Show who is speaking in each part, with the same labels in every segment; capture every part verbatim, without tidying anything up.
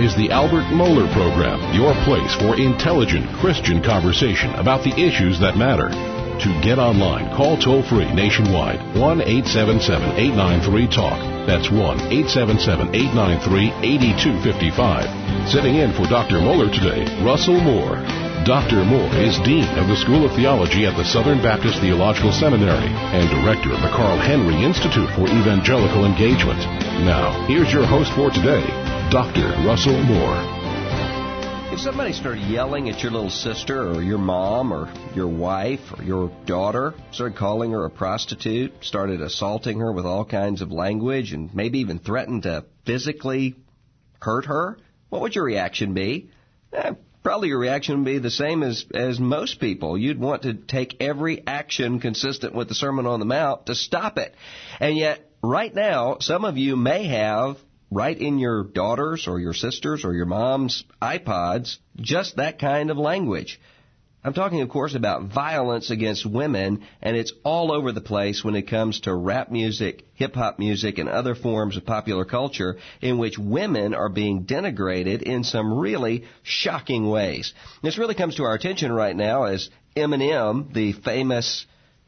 Speaker 1: is the Albert Mohler Program, your place for intelligent Christian conversation about the issues that matter. To get online, call toll-free nationwide, one eight seven seven, eight nine three, TALK. That's one eight seven seven, eight nine three, eight two five five. Sitting in for Doctor Mohler today, Russell Moore. Doctor Moore is Dean of the School of Theology at the Southern Baptist Theological Seminary and Director of the Carl Henry Institute for Evangelical Engagement. Now, here's your host for today, Doctor Russell Moore.
Speaker 2: If somebody started yelling at your little sister or your mom or your wife or your daughter, started calling her a prostitute, started assaulting her with all kinds of language, and maybe even threatened to physically hurt her, what would your reaction be? Eh, Probably your reaction would be the same as, as most people. You'd want to take every action consistent with the Sermon on the Mount to stop it. And yet, right now, some of you may have, right in your daughter's or your sister's or your mom's iPods, just that kind of language. I'm talking, of course, about violence against women, and it's all over the place when it comes to rap music, hip-hop music, and other forms of popular culture in which women are being denigrated in some really shocking ways. This really comes to our attention right now as Eminem, the famous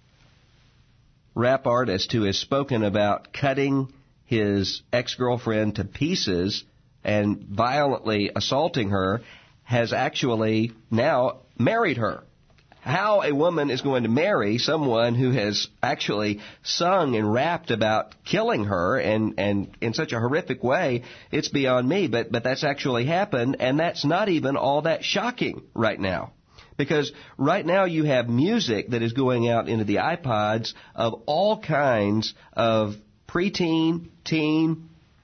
Speaker 2: rap artist who has spoken about cutting his ex-girlfriend to pieces and violently assaulting her, has actually now married her. How a woman is going to marry someone who has actually sung and rapped about killing her and, and in such a horrific way, it's beyond me. But, but that's actually happened, and that's not even all that shocking right now. Because right now you have music that is going out into the iPods of all kinds of preteen, teen,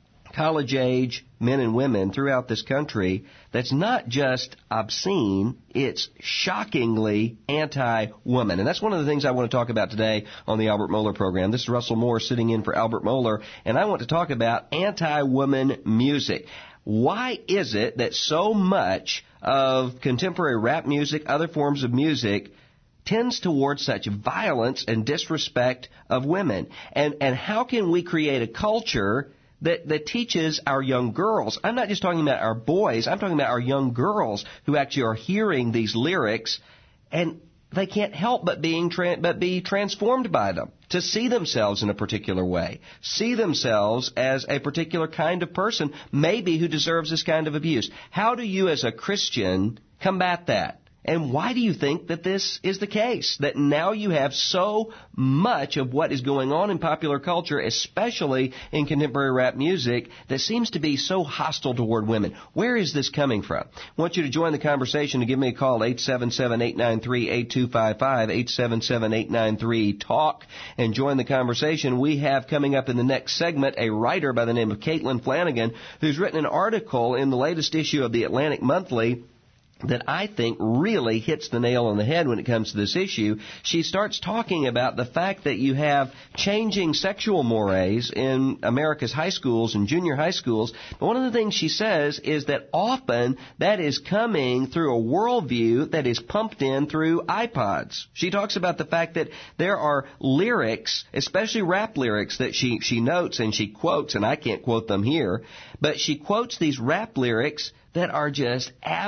Speaker 2: college-age men and women throughout this country that's not just obscene, it's shockingly anti-woman. And that's one of the things I want to talk about today on the Albert Mohler program. This is Russell Moore sitting in for Albert Mohler, and I want to talk about anti-woman music. Why is it that so much of contemporary rap music, other forms of music, tends towards such violence and disrespect of women? And, and how can we create a culture That, that teaches our young girls? I'm not just talking about our boys. I'm talking about our young girls who actually are hearing these lyrics, and they can't help but being tra- but be transformed by them, to see themselves in a particular way, see themselves as a particular kind of person, maybe who deserves this kind of abuse. How do you, as a Christian, combat that? And why do you think that this is the case? That now you have so much of what is going on in popular culture, especially in contemporary rap music, that seems to be so hostile toward women. Where is this coming from? I want you to join the conversation and give me a call, eight seven seven, eight nine three, eight two five five, eight seven seven, eight nine three, TALK, and join the conversation. We have coming up in the next segment a writer by the name of Caitlin Flanagan who's written an article in the latest issue of the Atlantic Monthly that I think really hits the nail on the head when it comes to this issue. She starts talking about the fact that you have changing sexual mores in America's high schools and junior high schools. But one of the things she says is that often that is coming through a worldview that is pumped in through iPods. She talks about the fact that there are lyrics, especially rap lyrics, that she, she notes and she quotes, and I can't quote them here, but she quotes these rap lyrics that are just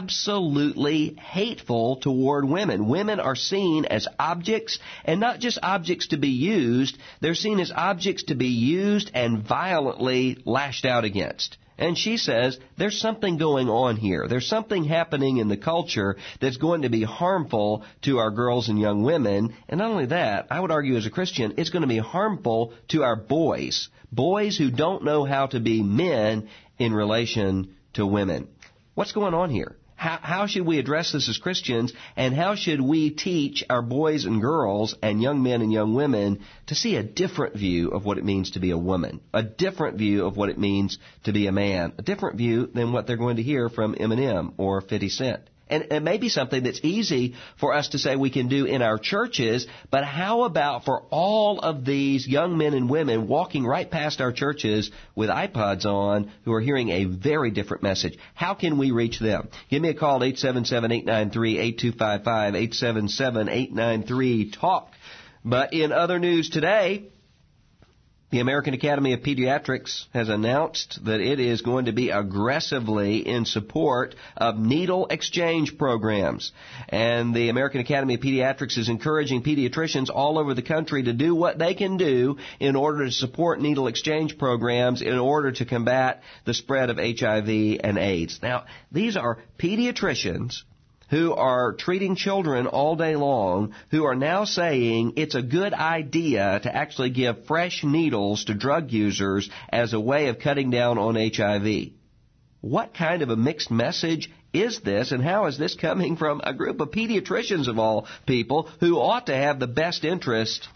Speaker 2: absolutely hateful toward women. Women are seen as objects, and not just objects to be used, they're seen as objects to be used and violently lashed out against. And she says there's something going on here. There's something happening in the culture that's going to be harmful to our girls and young women. And not only that, I would argue as a Christian, it's going to be harmful to our boys. Boys who don't know how to be men in relation to women. What's going on here? How, how should we address this as Christians, and how should we teach our boys and girls and young men and young women to see a different view of what it means to be a woman, a different view of what it means to be a man, a different view than what they're going to hear from Eminem or fifty cent? And it may be something that's easy for us to say we can do in our churches, but how about for all of these young men and women walking right past our churches with iPods on who are hearing a very different message? How can we reach them? Give me a call, eight seven seven, eight nine three, eight two five five, eight seven seven, eight nine three, TALK. But in other news today, The American Academy of Pediatrics has announced that it is going to be aggressively in support of needle exchange programs. And the American Academy of Pediatrics is encouraging pediatricians all over the country to do what they can do in order to support needle exchange programs in order to combat the spread of H I V and AIDS. Now, these are pediatricians who are treating children all day long, who are now saying it's a good idea to actually give fresh needles to drug users as a way of cutting down on H I V. What kind of a mixed message is this, and how is this coming from a group of pediatricians of all people who ought to have the best interest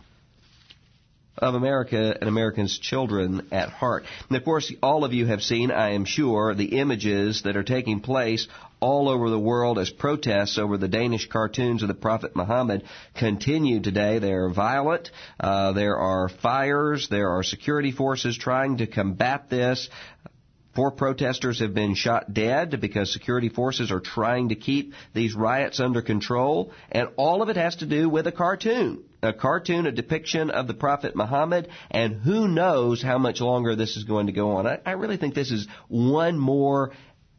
Speaker 2: of America and Americans' children at heart? And of course, all of you have seen, I am sure, the images that are taking place all over the world as protests over the Danish cartoons of the Prophet Muhammad continue today. They are violent. Uh, there are fires. There are security forces trying to combat this. Four protesters have been shot dead because security forces are trying to keep these riots under control. And all of it has to do with a cartoon. A cartoon, a depiction of the Prophet Muhammad, and who knows how much longer this is going to go on. I, I really think this is one more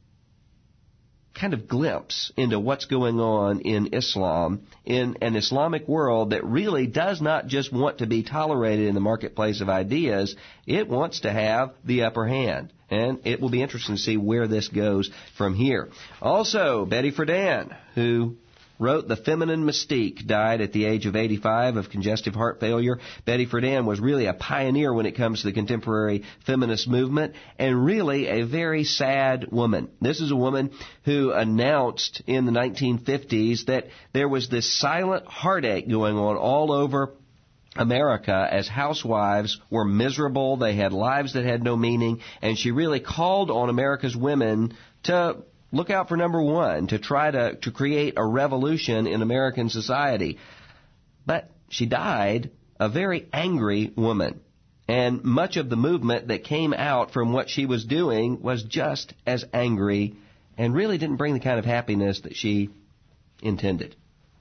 Speaker 2: kind of glimpse into what's going on in Islam, in an Islamic world that really does not just want to be tolerated in the marketplace of ideas. It wants to have the upper hand. And it will be interesting to see where this goes from here. Also, Betty Friedan, who wrote The Feminine Mystique, died at the age of eighty-five of congestive heart failure. Betty Friedan was really a pioneer when it comes to the contemporary feminist movement, and really a very sad woman. This is a woman who announced in the nineteen fifties that there was this silent heartache going on all over America as housewives were miserable. They had lives that had no meaning, and she really called on America's women to look out for number one, to try to, to create a revolution in American society. But she died a very angry woman. And much of the movement that came out from what she was doing was just as angry and really didn't bring the kind of happiness that she intended.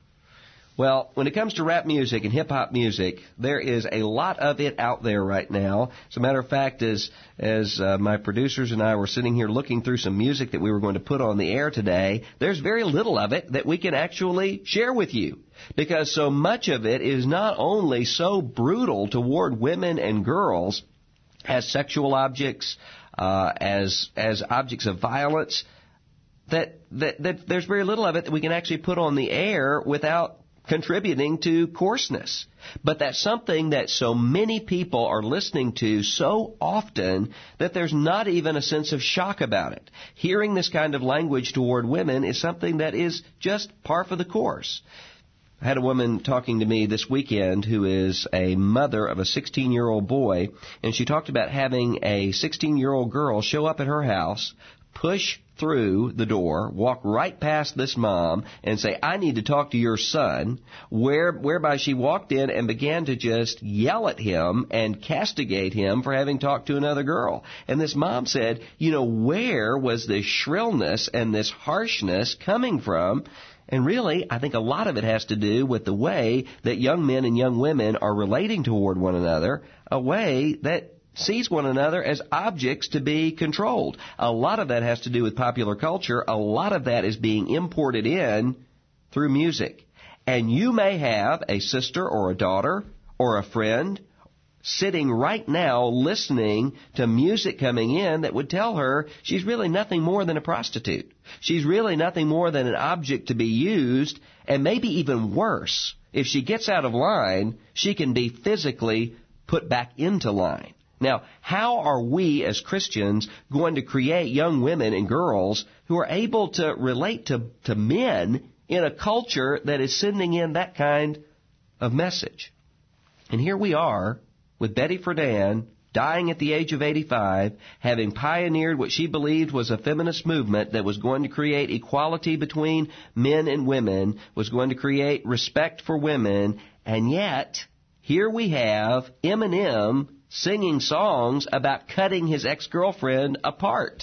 Speaker 2: Well, when it comes to rap music and hip-hop music, there is a lot of it out there right now. As a matter of fact, as, as uh, my producers and I were sitting here looking through some music that we were going to put on the air today, there's very little of it that we can actually share with you. Because so much of it is not only so brutal toward women and girls as sexual objects, uh, as as objects of violence, that, that, that there's very little of it that we can actually put on the air without contributing to coarseness. But that's something that so many people are listening to so often that there's not even a sense of shock about it. Hearing this kind of language toward women is something that is just par for the course. I had a woman talking to me this weekend who is a mother of a sixteen-year-old boy, and she talked about having a sixteen-year-old girl show up at her house, push through the door, walk right past this mom, and say, "I need to talk to your son," where, whereby she walked in and began to just yell at him and castigate him for having talked to another girl. And this mom said, you know, where was this shrillness and this harshness coming from? And really, I think a lot of it has to do with the way that young men and young women are relating toward one another, a way that sees one another as objects to be controlled. A lot of that has to do with popular culture. A lot of that is being imported in through music. And you may have a sister or a daughter or a friend sitting right now listening to music coming in that would tell her she's really nothing more than a prostitute. She's really nothing more than an object to be used, and maybe even worse, if she gets out of line, she can be physically put back into line. Now, how are we as Christians going to create young women and girls who are able to relate to, to men in a culture that is sending in that kind of message? And here we are with Betty Friedan dying at the age of eighty-five, having pioneered what she believed was a feminist movement that was going to create equality between men and women, was going to create respect for women, and yet here we have Eminem singing songs about cutting his ex-girlfriend apart.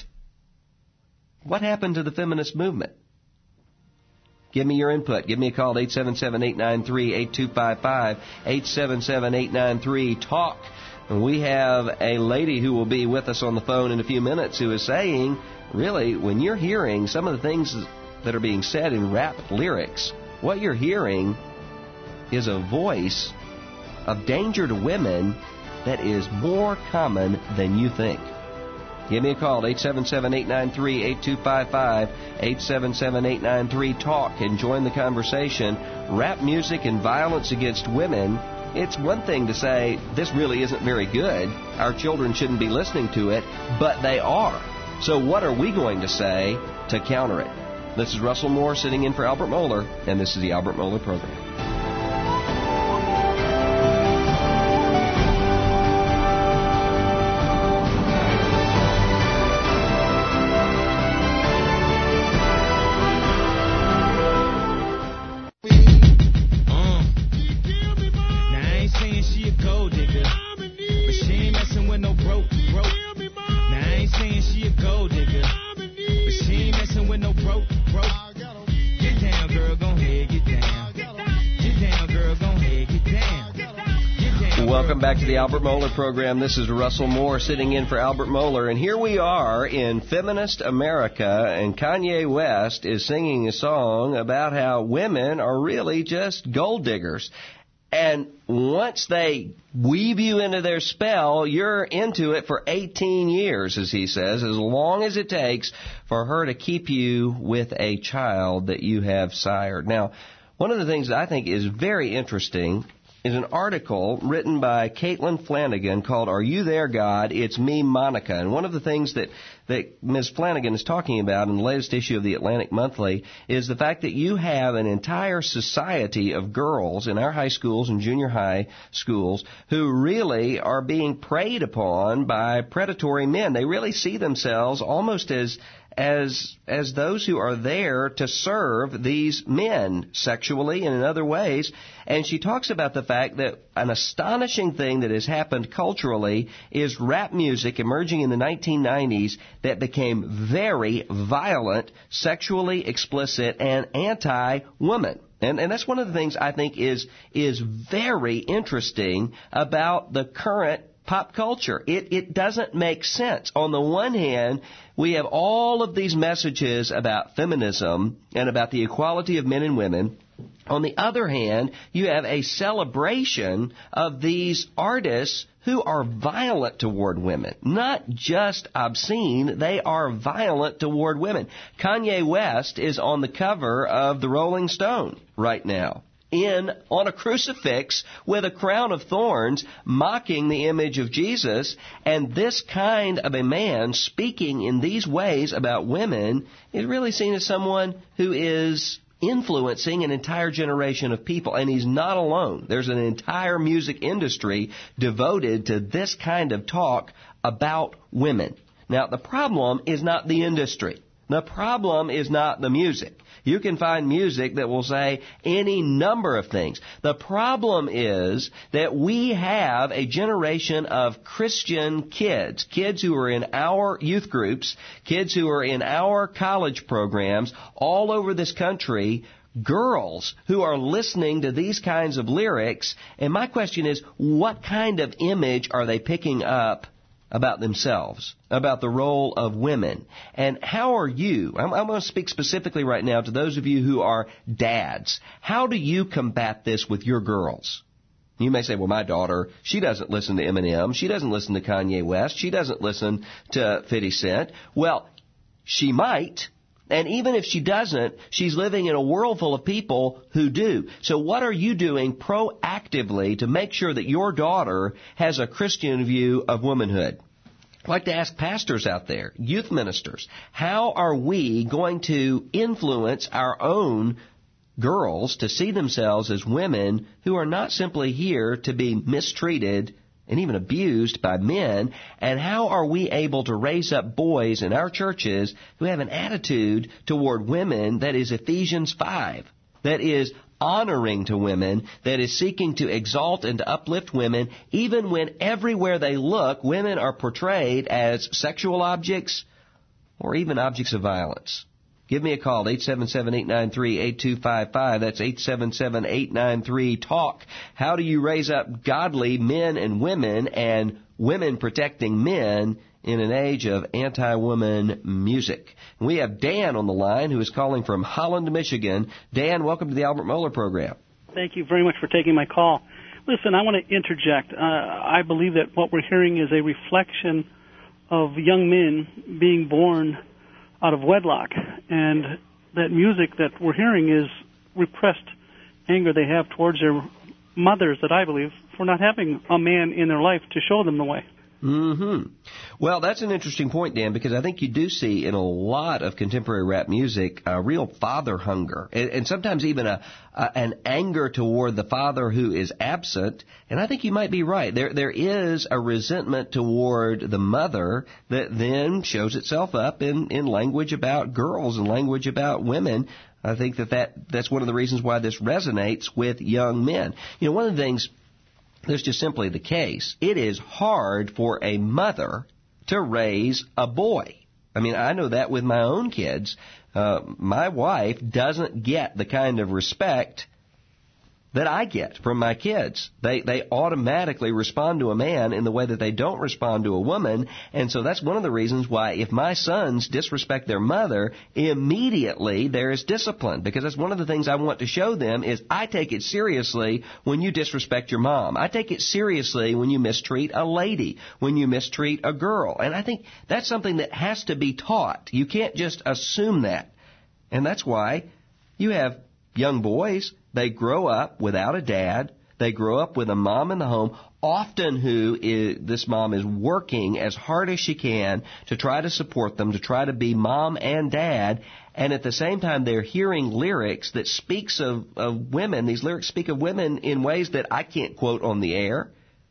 Speaker 2: What happened to the feminist movement? Give me your input. Give me a call at eight seven seven, eight nine three, eight two five five, eight seven seven, eight nine three, TALK. And we have a lady who will be with us on the phone in a few minutes who is saying, really, when you're hearing some of the things that are being said in rap lyrics, what you're hearing is a voice of danger to women that is more common than you think. Give me a call, eight seven seven, eight nine three, eight two five five, eight seven seven, eight nine three, talk, and join the conversation. Rap music and violence against women, it's one thing to say, this really isn't very good, our children shouldn't be listening to it, but they are. So what are we going to say to counter it? This is Russell Moore sitting in for Albert Mohler, and this is the Albert Mohler Program. Welcome back to the Albert Mohler Program. This is Russell Moore sitting in for Albert Mohler. And here we are in feminist America, and Kanye West is singing a song about how women are really just gold diggers. And once they weave you into their spell, you're into it for eighteen years, as he says, as long as it takes for her to keep you with a child that you have sired. Now, one of the things that I think is very interesting is an article written by Caitlin Flanagan called Are You There, God? It's Me, Monica. And one of the things that, that Miz Flanagan is talking about in the latest issue of the Atlantic Monthly is the fact that you have an entire society of girls in our high schools and junior high schools who really are being preyed upon by predatory men. They really see themselves almost as as as those who are there to serve these men sexually and in other ways. And she talks about the fact that an astonishing thing that has happened culturally is rap music emerging in the nineteen nineties that became very violent, sexually explicit, and anti-woman. And, and that's one of the things I think is is very interesting about the current pop culture. It, it doesn't make sense. On the one hand, we have all of these messages about feminism and about the equality of men and women. On the other hand, you have a celebration of these artists who are violent toward women. Not just obscene, they are violent toward women. Kanye West is on the cover of the Rolling Stone right now, in on a crucifix with a crown of thorns, mocking the image of Jesus. And this kind of a man speaking in these ways about women is really seen as someone who is influencing an entire generation of people. And he's not alone. There's an entire music industry devoted to this kind of talk about women. Now, the problem is not the industry. The problem is not the music. You can find music that will say any number of things. The problem is that we have a generation of Christian kids, kids who are in our youth groups, kids who are in our college programs all over this country, girls who are listening to these kinds of lyrics. And my question is, what kind of image are they picking up about themselves, about the role of women? And how are you, I'm, I'm going to speak specifically right now to those of you who are dads. How do you combat this with your girls? You may say, well, my daughter, she doesn't listen to Eminem. She doesn't listen to Kanye West. She doesn't listen to fifty Cent. Well, she might. And even if she doesn't, she's living in a world full of people who do. So what are you doing proactively to make sure that your daughter has a Christian view of womanhood? I'd like to ask pastors out there, youth ministers, how are we going to influence our own girls to see themselves as women who are not simply here to be mistreated and even abused by men? And how are we able to raise up boys in our churches who have an attitude toward women that is Ephesians five, that is honoring to women, that is seeking to exalt and to uplift women, even when everywhere they look, women are portrayed as sexual objects or even objects of violence? Give me a call, eight seven seven, eight nine three, eight two five five. That's eight seven seven, eight nine three, talk. How do you raise up godly men and women and women protecting men in an age of anti-woman music? And we have Dan on the line who is calling from Holland, Michigan. Dan, welcome to the Albert Mohler program.
Speaker 3: Thank you very much for taking my call. Listen, I want to interject. Uh, I believe that what we're hearing is a reflection of young men being born out of wedlock, and that music that we're hearing is repressed anger they have towards their mothers, that I believe, for not having a man in their life to show them the way.
Speaker 2: Mm-hmm. Well, that's an interesting point, Dan, because I think you do see in a lot of contemporary rap music a real father hunger, and, and sometimes even a, a an anger toward the father who is absent. And I think you might be right. There there is a resentment toward the mother that then shows itself up in, in language about girls and language about women. I think that, that that's one of the reasons why this resonates with young men. You know, one of the things that's just simply the case. It is hard for a mother to raise a boy. I mean, I know that with my own kids. Uh, my wife doesn't get the kind of respect that I get from my kids. They they automatically respond to a man in the way that they don't respond to a woman. And so that's one of the reasons why if my sons disrespect their mother, immediately there is discipline. Because that's one of the things I want to show them is I take it seriously when you disrespect your mom. I take it seriously when you mistreat a lady, when you mistreat a girl. And I think that's something that has to be taught. You can't just assume that. And that's why you have young boys. They grow up without a dad. They grow up with a mom in the home, often who is, this mom is working as hard as she can to try to support them, to try to be mom and dad. And at the same time, they're hearing lyrics that speaks of, of women. These lyrics speak of women in ways that I can't quote on the air,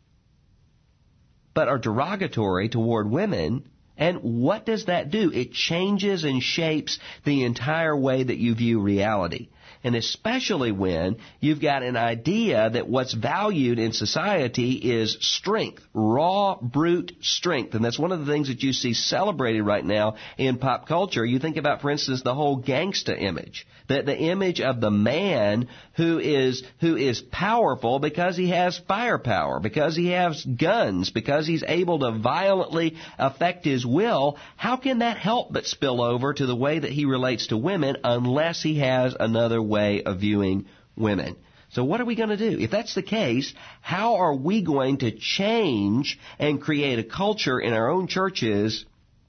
Speaker 2: but are derogatory toward women. And what does that do? It changes and shapes the entire way that you view reality. And especially when you've got an idea that what's valued in society is strength, raw, brute strength. And that's one of the things that you see celebrated right now in pop culture. You think about, for instance, the whole gangsta image, the, the image of the man who is who is powerful because he has firepower, because he has guns, because he's able to violently affect his will. How can that help but spill over to the way that he relates to women unless he has another way of viewing women? So what are we going to do? If that's the case, how are we going to change and create a culture in our own churches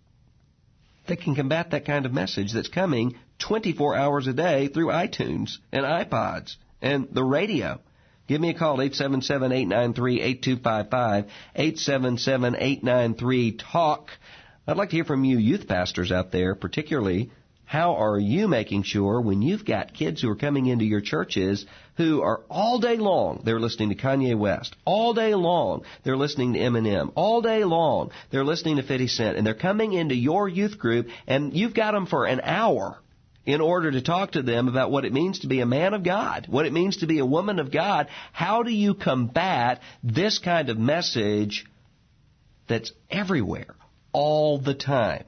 Speaker 2: that can combat that kind of message that's coming twenty-four hours a day through iTunes and iPods and the radio? Give me a call, eight seven seven, eight nine three, eight two five five, eight seven seven, eight nine three, talk. I'd like to hear from you youth pastors out there, particularly. How are you making sure when you've got kids who are coming into your churches who are all day long, they're listening to Kanye West, all day long, they're listening to Eminem, all day long, they're listening to fifty cent, and they're coming into your youth group, and you've got them for an hour in order to talk to them about what it means to be a man of God, what it means to be a woman of God? How do you combat this kind of message that's everywhere, all the time?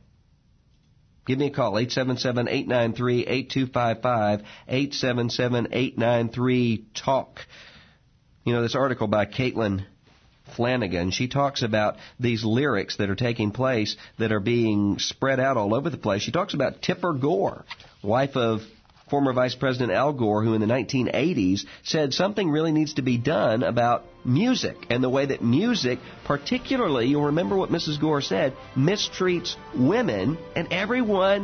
Speaker 2: Give me a call, eight seven seven, eight nine three, eight two five five, eight seven seven, eight nine three, talk. You know, this article by Caitlin Flanagan, she talks about these lyrics that are taking place that are being spread out all over the place. She talks about Tipper Gore, wife of former Vice President Al Gore, who in the nineteen eighties said something really needs to be done about music and the way that music, particularly, you'll remember what Missus Gore said, mistreats women, and everyone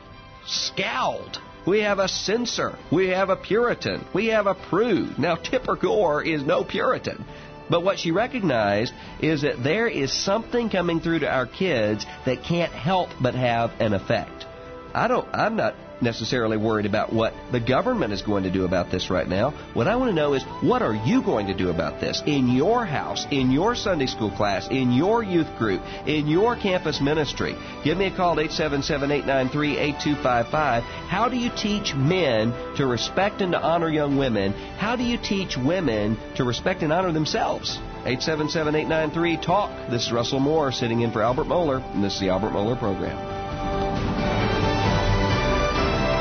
Speaker 2: scowled. We have a censor. We have a Puritan. We have a prude. Now, Tipper Gore is no Puritan. But what she recognized is that there is something coming through to our kids that can't help but have an effect. I don't, I'm not necessarily worried about what the government is going to do about this right now. What I want to know is, what are you going to do about this in your house, in your Sunday school class, in your youth group, in your campus ministry? Give me a call at eight seven seven, eight nine three, eight two five five. How do you teach men to respect and to honor young women? How do you teach women to respect and honor themselves? eight seven seven, eight nine three, talk. This is Russell Moore sitting in for Albert Mohler, and this is the Albert Mohler Program.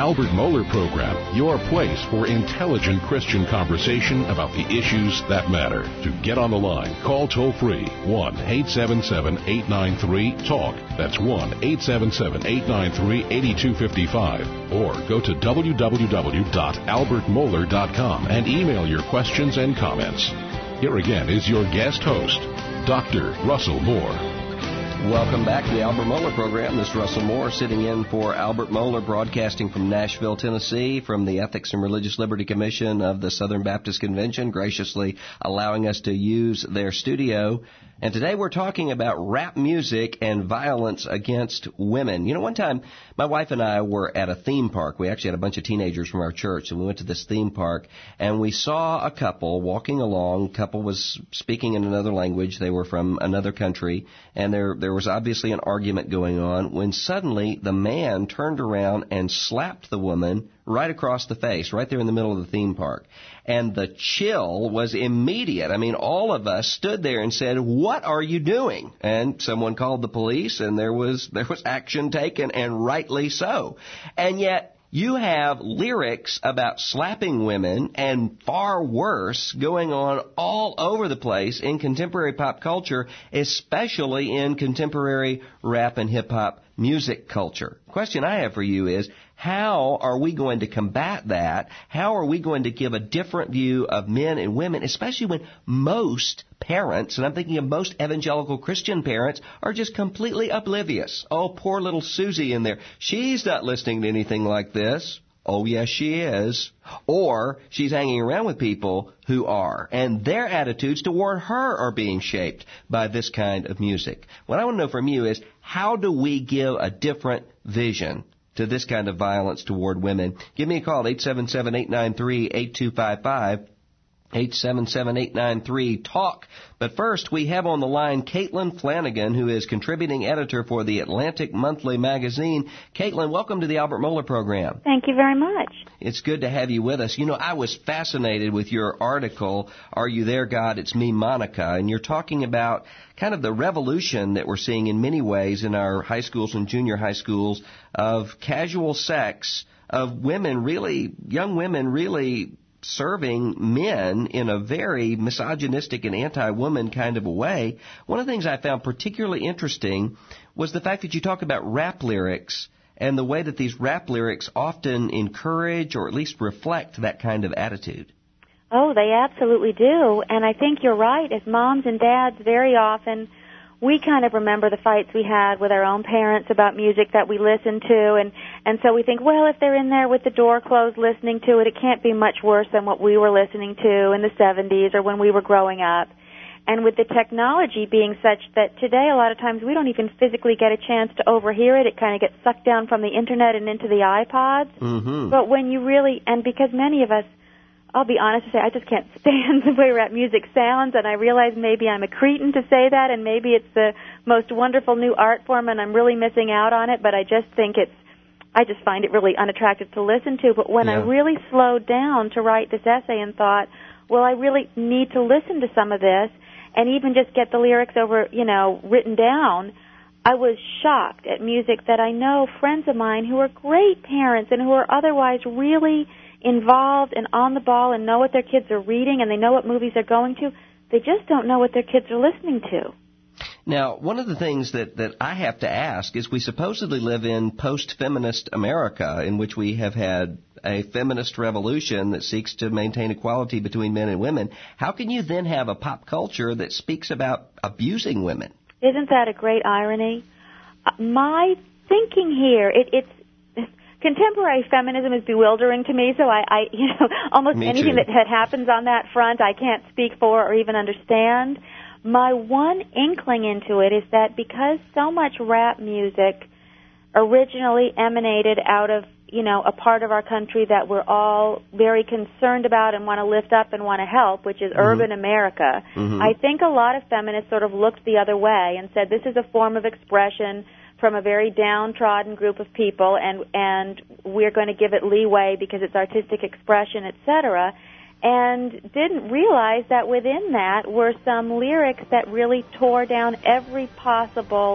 Speaker 1: Albert Mohler Program, your place for intelligent Christian conversation about the issues that matter. To get on the line, call toll-free one eight seven seven, eight nine three, TALK. That's one eight seven seven, eight nine three, eight two five five. Or go to w w w dot albert mohler dot com and email your questions and comments. Here again is your guest host, Doctor Russell Moore.
Speaker 2: Welcome back to the Albert Mohler Program. This is Russell Moore sitting in for Albert Mohler, broadcasting from Nashville, Tennessee, from the Ethics and Religious Liberty Commission of the Southern Baptist Convention, graciously allowing us to use their studio. And today we're talking about rap music and violence against women. You know, one time my wife and I were at a theme park. We actually had a bunch of teenagers from our church, and we went to this theme park, and we saw a couple walking along. The couple was speaking in another language. They were from another country, and there there was obviously an argument going on when suddenly the man turned around and slapped the woman right across the face, right there in the middle of the theme park. And the chill was immediate. I mean, all of us stood there and said, "What are you doing?" And someone called the police, and there was there was action taken, and rightly so. And yet you have lyrics about slapping women and far worse going on all over the place in contemporary pop culture, especially in contemporary rap and hip-hop music culture. The question I have for you is, how are we going to combat that? How are we going to give a different view of men and women, especially when most parents, and I'm thinking of most evangelical Christian parents, are just completely oblivious? Oh, poor little Susie in there. She's not listening to anything like this. Oh, yes, she is. Or she's hanging around with people who are, and their attitudes toward her are being shaped by this kind of music. What I want to know from you is, how do we give a different vision to this kind of violence toward women? Give me a call, eight seven seven, eight nine three, eight two five five, eight seven seven, eight nine three, TALK. But first, we have on the line Caitlin Flanagan, who is contributing editor for the Atlantic Monthly magazine. Caitlin, welcome to the Albert Mohler Program.
Speaker 4: Thank you very much.
Speaker 2: It's good to have you with us. You know, I was fascinated with your article, Are You There, God? It's Me, Monica. And you're talking about kind of the revolution that we're seeing in many ways in our high schools and junior high schools of casual sex, of women really, young women really serving men in a very misogynistic and anti-woman kind of a way. One of the things I found particularly interesting was the fact that you talk about rap lyrics and the way that these rap lyrics often encourage or at least reflect that kind of attitude.
Speaker 4: Oh, they absolutely do. And I think you're right. As moms and dads, very often we kind of remember the fights we had with our own parents about music that we listened to, and, and so we think, well, if they're in there with the door closed listening to it, it can't be much worse than what we were listening to in the seventies or when we were growing up. And with the technology being such that today a lot of times we don't even physically get a chance to overhear it, it kind of gets sucked down from the internet and into the iPods.
Speaker 2: Mm-hmm.
Speaker 4: But when you really, and because many of us, I'll be honest and say I just can't stand the way rap music sounds, and I realize maybe I'm a cretin to say that, and maybe it's the most wonderful new art form and I'm really missing out on it, but I just think it's, I just find it really unattractive to listen to. But when
Speaker 2: yeah.
Speaker 4: I really slowed down to write this essay and thought, well, I really need to listen to some of this and even just get the lyrics over, you know, written down, I was shocked at music that I know friends of mine who are great parents and who are otherwise really involved and on the ball and know what their kids are reading and they know what movies they're going to. They just don't know what their kids are listening to.
Speaker 2: Now, one of the things that, that I have to ask is we supposedly live in post-feminist America, in which we have had a feminist revolution that seeks to maintain equality between men and women. How can you then have a pop culture that speaks about abusing women?
Speaker 4: Isn't that a great irony? Uh, my thinking here, it, it's contemporary feminism is bewildering to me, so I, I you know, almost
Speaker 2: me
Speaker 4: anything
Speaker 2: too.
Speaker 4: that, that happens on that front I can't speak for or even understand. My one inkling into it is that because so much rap music originally emanated out of, you know, a part of our country that we're all very concerned about and want to lift up and want to help, which is mm-hmm. urban America, mm-hmm. I think a lot of feminists sort of looked the other way and said this is a form of expression from a very downtrodden group of people, and and we're going to give it leeway because it's artistic expression, et cetera, and didn't realize that within that were some lyrics that really tore down every possible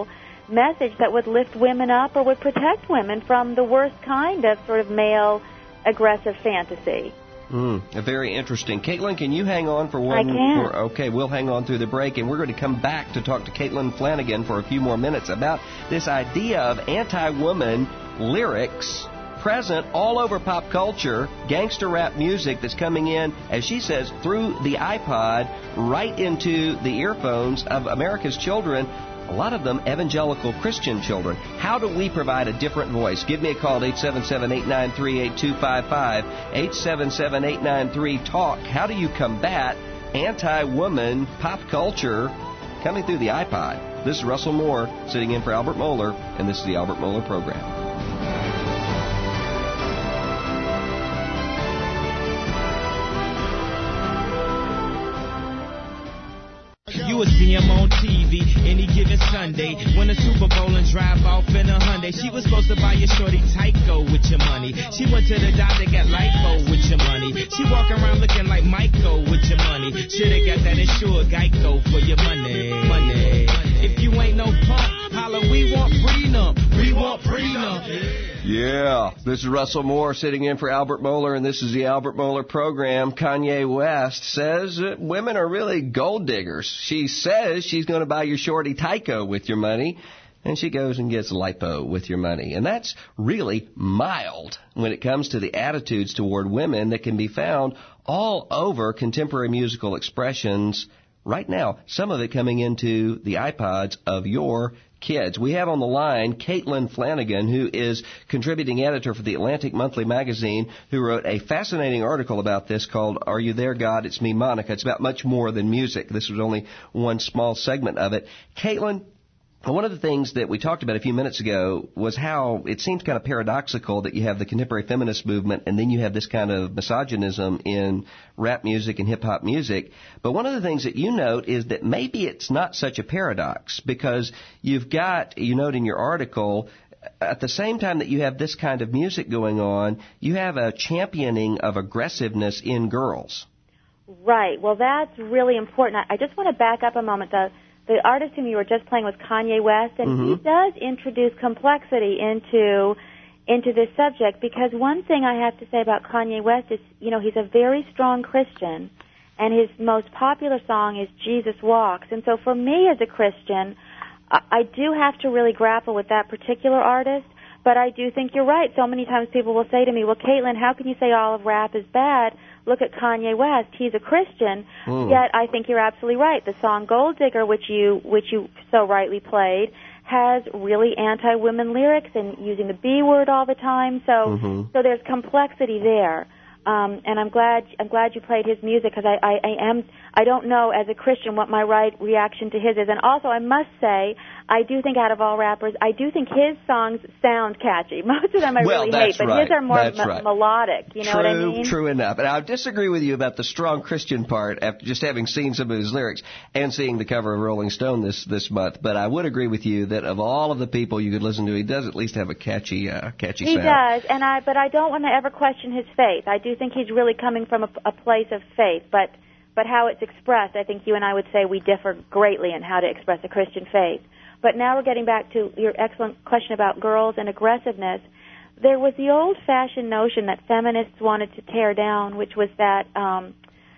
Speaker 4: message that would lift women up or would protect women from the worst kind of sort of male aggressive fantasy.
Speaker 2: Mm, very interesting. Caitlin, can you hang on for one?
Speaker 4: I can.
Speaker 2: For, okay, we'll hang on through the break, and we're going to come back to talk to Caitlin Flanagan for a few more minutes about this idea of anti-woman lyrics present all over pop culture, gangster rap music that's coming in, as she says, through the iPod, right into the earphones of America's children. A lot of them evangelical Christian children. How do we provide a different voice? Give me a call at eight seven seven, eight nine three, eight two five five, eight seven seven, eight nine three, talk. How do you combat anti-woman pop culture coming through the iPod? This is Russell Moore sitting in for Albert Mohler, and this is the Albert Mohler Program.
Speaker 5: You would see him on T V any given Sunday. Win a Super Bowl and drive off in a Hyundai. She was supposed to buy your shorty Tyco with your money. She went to the doctor, got lipo with your money. She walk around looking like Michael with your money. Shoulda got that insured Geico for your money. Money. If you ain't no punk, holla, we want prenup. We want prenup.
Speaker 2: Yeah, this is Russell Moore sitting in for Albert Mohler, and this is the Albert Mohler Program. Kanye West says that women are really gold diggers. She says she's going to buy your shorty Tyco with your money, and she goes and gets lipo with your money. And that's really mild when it comes to the attitudes toward women that can be found all over contemporary musical expressions right now, some of it coming into the iPods of your kids. We have on the line Caitlin Flanagan, who is contributing editor for the Atlantic Monthly magazine, who wrote a fascinating article about this called Are You There, God? It's Me, Monica. It's about much more than music. This was only one small segment of it. Caitlin, one of the things that we talked about a few minutes ago was how it seems kind of paradoxical that you have the contemporary feminist movement and then you have this kind of misogynism in rap music and hip-hop music. But one of the things that you note is that maybe it's not such a paradox because you've got, you note in your article, at the same time that you have this kind of music going on, you have a championing of aggressiveness in girls.
Speaker 4: Right. Well, that's really important. I just want to back up a moment, though. The artist whom you were just playing was Kanye West, and mm-hmm. he does introduce complexity into into this subject because one thing I have to say about Kanye West is, you know, he's a very strong Christian, and his most popular song is Jesus Walks. And so for me as a Christian, I do have to really grapple with that particular artist, but I do think you're right. So many times people will say to me, well, Caitlin, how can you say all of rap is bad? Look at Kanye West. He's a Christian, mm. yet I think you're absolutely right. The song Gold Digger, which you which you so rightly played, has really anti-women lyrics and using the B word all the time. So mm-hmm. so there's complexity there. Um, and I'm glad I'm glad you played his music because I, I, I am I don't know as a Christian what my right reaction to his is. And also I must say I do think out of all rappers I do think his songs sound catchy. Most of them I
Speaker 2: well,
Speaker 4: really hate, but
Speaker 2: right.
Speaker 4: his are more
Speaker 2: me-
Speaker 4: right. melodic. You know
Speaker 2: true,
Speaker 4: what I mean?
Speaker 2: True enough. And I disagree with you about the strong Christian part after just having seen some of his lyrics and seeing the cover of Rolling Stone this this month. But I would agree with you that of all of the people you could listen to, he does at least have a catchy uh, catchy
Speaker 4: he
Speaker 2: sound.
Speaker 4: He does, and I but I don't want to ever question his faith. I do think he's really coming from a, a place of faith, but but how it's expressed, I think you and I would say we differ greatly in how to express a Christian faith. But now we're getting back to your excellent question about girls and aggressiveness. There was the old-fashioned notion that feminists wanted to tear down, which was that um,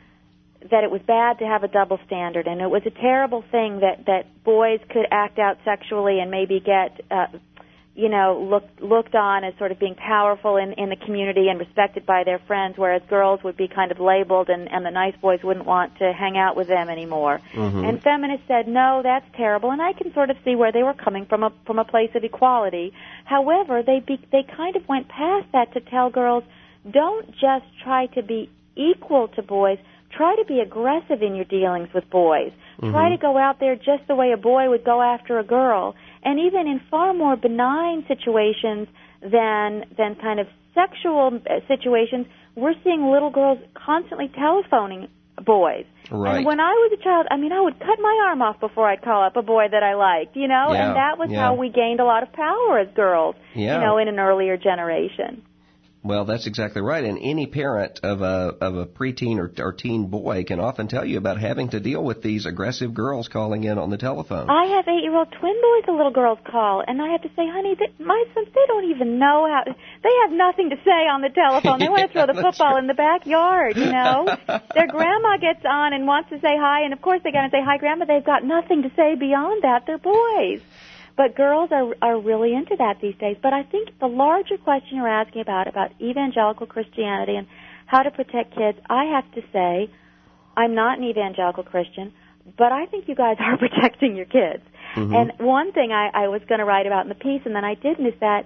Speaker 4: that it was bad to have a double standard, and it was a terrible thing that, that boys could act out sexually and maybe get uh, you know, looked looked on as sort of being powerful in, in the community and respected by their friends, whereas girls would be kind of labeled and, and the nice boys wouldn't want to hang out with them anymore. Mm-hmm. And feminists said, no, that's terrible, and I can sort of see where they were coming from a from a place of equality. However, they be, they kind of went past that to tell girls, don't just try to be equal to boys, try to be aggressive in your dealings with boys. Mm-hmm. Try to go out there just the way a boy would go after a girl. And even in far more benign situations than than kind of sexual situations, we're seeing little girls constantly telephoning boys.
Speaker 2: Right.
Speaker 4: And when I was a child, I mean, I would cut my arm off before I'd call up a boy that I liked, you know?
Speaker 2: Yeah,
Speaker 4: and that was
Speaker 2: yeah.
Speaker 4: how we gained a lot of power as girls,
Speaker 2: yeah.
Speaker 4: you know, in an earlier generation.
Speaker 2: Well, that's exactly right. And any parent of a of a preteen or, or teen boy can often tell you about having to deal with these aggressive girls calling in on the telephone.
Speaker 4: I have eight-year-old twin boys the little girls call, and I have to say, honey, they, my sons, they don't even know how, they have nothing to say on the telephone. They
Speaker 2: Yeah,
Speaker 4: want to throw the football
Speaker 2: right.
Speaker 4: in the backyard, you know. Their grandma gets on and wants to say hi, and of course they got to say hi, Grandma. They've got nothing to say beyond that. They're boys. But girls are are really into that these days. But I think the larger question you're asking about, about evangelical Christianity and how to protect kids, I have to say, I'm not an evangelical Christian, but I think you guys are protecting your kids. Mm-hmm. And one thing I, I was going to write about in the piece, and then I didn't, is that,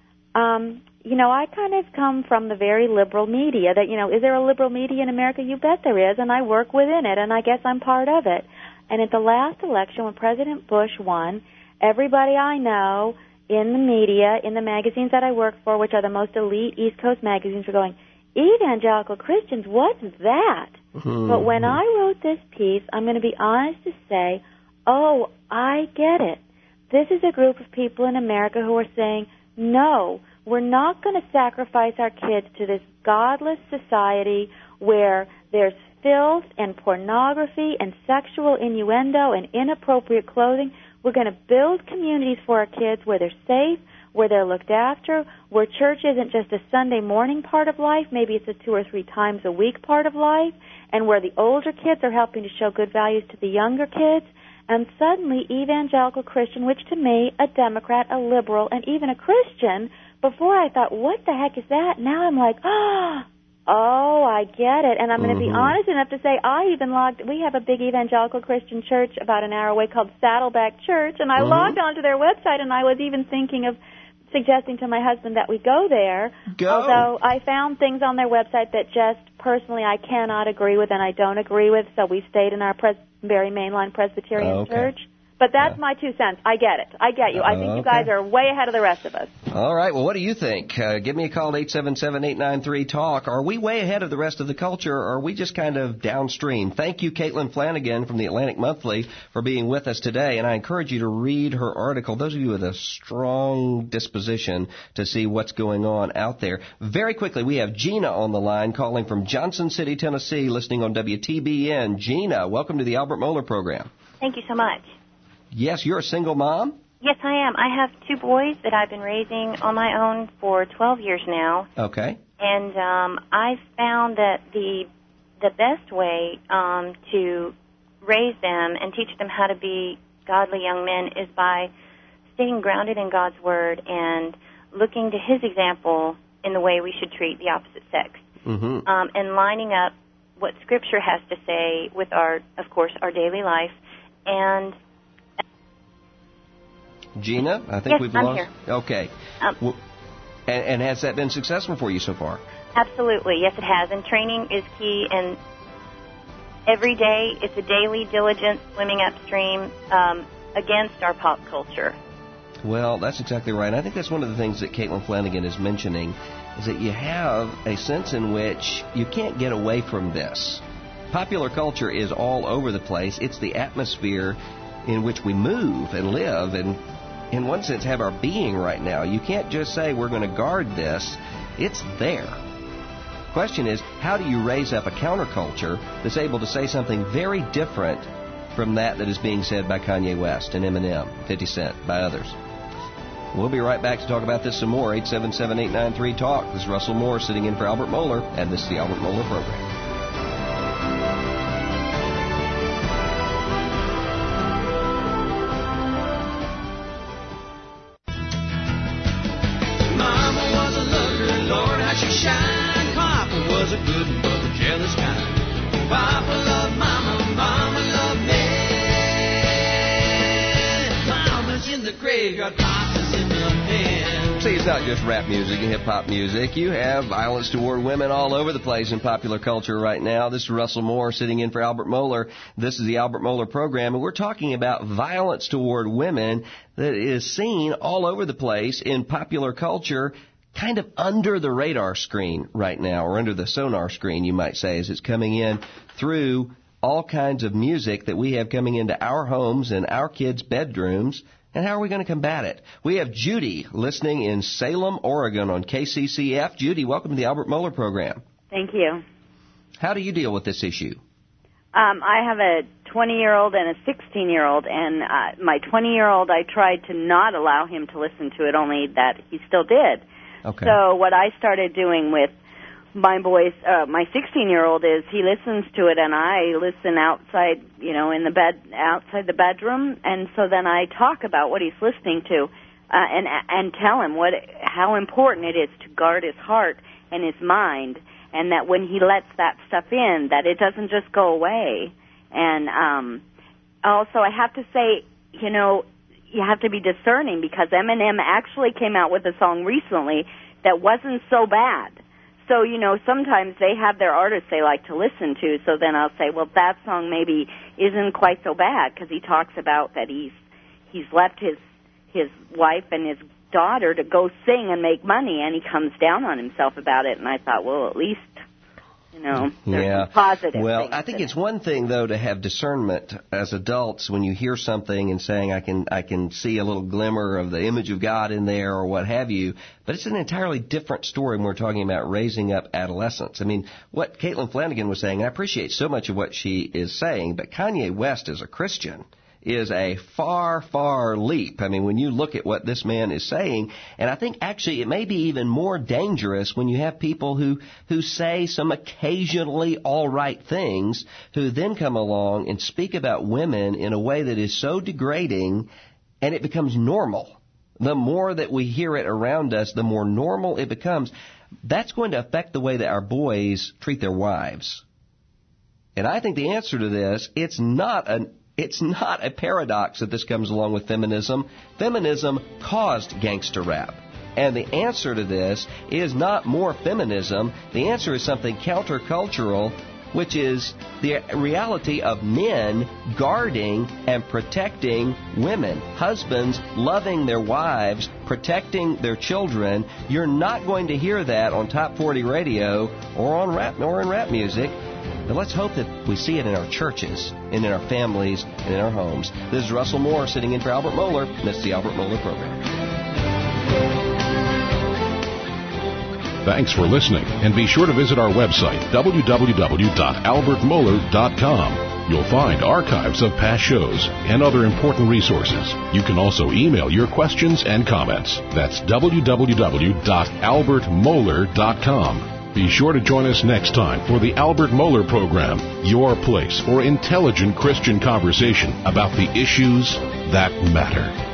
Speaker 4: um, you know, I kind of come from the very liberal media. That, you know, is there a liberal media in America? You bet there is, and I work within it, and I guess I'm part of it. And at the last election, when President Bush won, everybody I know in the media, in the magazines that I work for, which are the most elite East Coast magazines, were going, evangelical Christians, what's that? Mm-hmm. But when I wrote this piece, I'm going to be honest to say, oh, I get it. This is a group of people in America who are saying, no, we're not going to sacrifice our kids to this godless society where there's filth and pornography and sexual innuendo and inappropriate clothing. We're going to build communities for our kids where they're safe, where they're looked after, where church isn't just a Sunday morning part of life, maybe it's a two or three times a week part of life, and where the older kids are helping to show good values to the younger kids. And suddenly, evangelical Christian, which to me, a Democrat, a liberal, and even a Christian, before I thought, what the heck is that? Now I'm like, ah, oh, I get it. And I'm going to
Speaker 2: Mm-hmm.
Speaker 4: be honest enough to say I even logged, we have a big evangelical Christian church about an hour away called Saddleback Church, and I mm-hmm. logged onto their website, and I was even thinking of suggesting to my husband that we go there.
Speaker 2: Go.
Speaker 4: Although I found things on their website that just personally I cannot agree with and I don't agree with, so we stayed in our Pres- very mainline Presbyterian
Speaker 2: oh, okay.
Speaker 4: church. But that's
Speaker 2: yeah.
Speaker 4: my two cents. I get it. I get you. I think
Speaker 2: okay.
Speaker 4: you guys are way ahead of the rest of us.
Speaker 2: All right. Well, what do you think? Uh, give me a call at eight seven seven, eight nine three, talk. Are we way ahead of the rest of the culture, or are we just kind of downstream? Thank you, Caitlin Flanagan from the Atlantic Monthly, for being with us today, and I encourage you to read her article. Those of you with a strong disposition to see what's going on out there. Very quickly, we have Gina on the line calling from Johnson City, Tennessee, listening on W T B N. Gina, welcome to the Albert Mohler program.
Speaker 6: Thank you so much.
Speaker 2: Yes, you're a single mom?
Speaker 6: Yes, I am. I have two boys that I've been raising on my own for twelve years now.
Speaker 2: Okay.
Speaker 6: And um, I've found that the the best way um, to raise them and teach them how to be godly young men is by staying grounded in God's Word and looking to His example in the way we should treat the opposite sex.
Speaker 2: Mm-hmm.
Speaker 6: Um, and lining up what Scripture has to say with our, of course, our daily life. And
Speaker 2: Gina, I think
Speaker 6: yes,
Speaker 2: we've
Speaker 6: I'm
Speaker 2: lost.
Speaker 6: Here.
Speaker 2: Okay.
Speaker 6: Um,
Speaker 2: well, and, and has that been successful for you so far?
Speaker 6: Absolutely, yes, it has. And training is key. And every day, it's a daily diligence swimming upstream um, against our pop culture.
Speaker 2: Well, that's exactly right. I think that's one of the things that Caitlin Flanagan is mentioning, is that you have a sense in which you can't get away from this. Popular culture is all over the place. It's the atmosphere in which we move and live and, in one sense, have our being right now. You can't just say we're going to guard this. It's there. Question is, how do you raise up a counterculture that's able to say something very different from that that is being said by Kanye West and Eminem, fifty Cent, by others? We'll be right back to talk about this some more. eight seven seven, eight nine three, talk. This is Russell Moore sitting in for Albert Mohler, and this is the Albert Mohler Program.
Speaker 7: Shine. Papa was a good one, but the jealous kind. Papa loved Mama, Mama loved me. Mama's in the graveyard, Papa's in the pen.
Speaker 2: See, it's not just rap music and hip-hop music. You have violence toward women all over the place in popular culture right now. This is Russell Moore sitting in for Albert Mohler. This is the Albert Mohler program, and we're talking about violence toward women that is seen all over the place in popular culture, kind of under the radar screen right now, or under the sonar screen, you might say, as it's coming in through all kinds of music that we have coming into our homes and our kids' bedrooms And how are we going to combat it? We have Judy listening in Salem, Oregon on K C C F. Judy, welcome to the Albert Mohler program.
Speaker 8: Thank you.
Speaker 2: How do you deal with this issue?
Speaker 8: Um, I have a twenty-year-old and a sixteen-year-old, and uh, my twenty-year-old, I tried to not allow him to listen to it, only that he still did.
Speaker 2: Okay.
Speaker 8: So what I started doing with my boys, uh, my sixteen-year-old, is he listens to it, and I listen outside, you know, in the bed, outside the bedroom, and so then I talk about what he's listening to, uh, and and tell him what how important it is to guard his heart and his mind, and that when he lets that stuff in, that it doesn't just go away. And um, also, I have to say, you know, you have to be discerning, because Eminem actually came out with a song recently that wasn't so bad. So, you know, sometimes they have their artists they like to listen to, so then I'll say, well, that song maybe isn't quite so bad, because he talks about that he's he's left his his wife and his daughter to go sing and make money, and he comes down on himself about it. And I thought, well, at least, you know, there's
Speaker 2: yeah.
Speaker 8: some positive
Speaker 2: Well,
Speaker 8: things
Speaker 2: I think
Speaker 8: in
Speaker 2: it's
Speaker 8: it.
Speaker 2: one thing, though, to have discernment as adults when you hear something and saying, I can I can see a little glimmer of the image of God in there or what have you, but it's an entirely different story when we're talking about raising up adolescents. I mean, what Caitlin Flanagan was saying, I appreciate so much of what she is saying, but Kanye West as a Christian is a far, far leap. I mean, when you look at what this man is saying, and I think actually it may be even more dangerous when you have people who, who say some occasionally all right things, who then come along and speak about women in a way that is so degrading, and it becomes normal. The more that we hear it around us, the more normal it becomes. That's going to affect the way that our boys treat their wives. And I think the answer to this, it's not an It's not a paradox that this comes along with feminism. Feminism caused gangster rap. And the answer to this is not more feminism. The answer is something countercultural, which is the reality of men guarding and protecting women. Husbands loving their wives, protecting their children. You're not going to hear that on Top forty Radio or on rap or in rap music. But let's hope that we see it in our churches, and in our families, and in our homes. This is Russell Moore sitting in for Albert Mohler, and this is the Albert Mohler Program.
Speaker 1: Thanks for listening, and be sure to visit our website, w w w dot albert mohler dot com. You'll find archives of past shows and other important resources. You can also email your questions and comments. That's w w w dot albert mohler dot com. Be sure to join us next time for the Albert Mohler Program, your place for intelligent Christian conversation about the issues that matter.